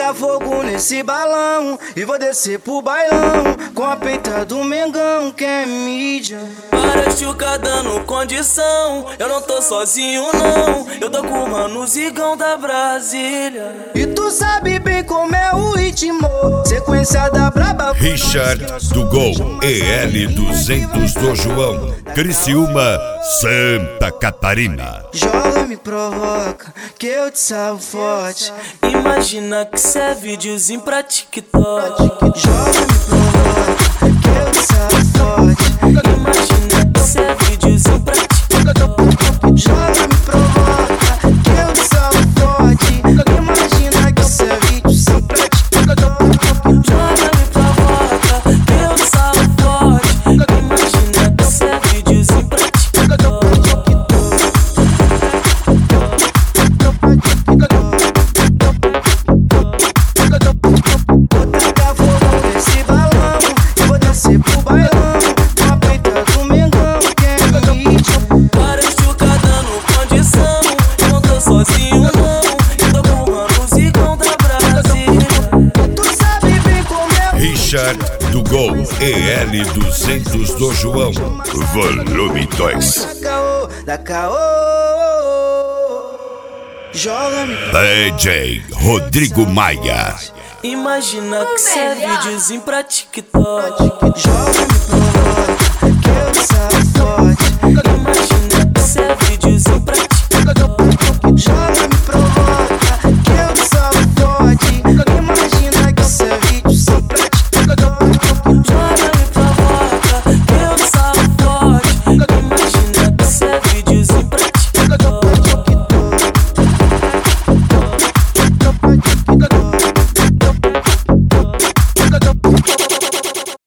tacar fogo nesse balão e vou descer pro bailão com a peita do Mengão, que é mídia. Para chuca dando condição, eu não tô sozinho não, eu tô com o mano Zigão da Brasília. E tu sabe bem como é o ritmo, sequência da braba. Richard do Gol, EL200 do João, Criciúma, Santa Catarina. Joga, me provoca, que eu te salvo forte. Imagina que cê é videozinho pra TikTok. Joga, me provoca, que eu te salvo forte. Imagina que cê é videozinho pra TikTok. Joga, me provoca, que eu te salvo forte. Imagina que cê é videozinho pra TikTok. Joga, me provoca, que eu te salvo forte. Imagina que cê é videozinho pra TikTok. Pro bailão, com a peita do Mengão, que é mídia. Para chuca dando condição, eu não tô sozinho não, eu tô com o mano Zigão da Brasília. Tu sabe bem como é o Richard do Gol, EL200 do João, volume 2. da caô. Joga-me DJ Rodrigo Maia. Imagina que cê é videozinho pra TikTok. joga-me pro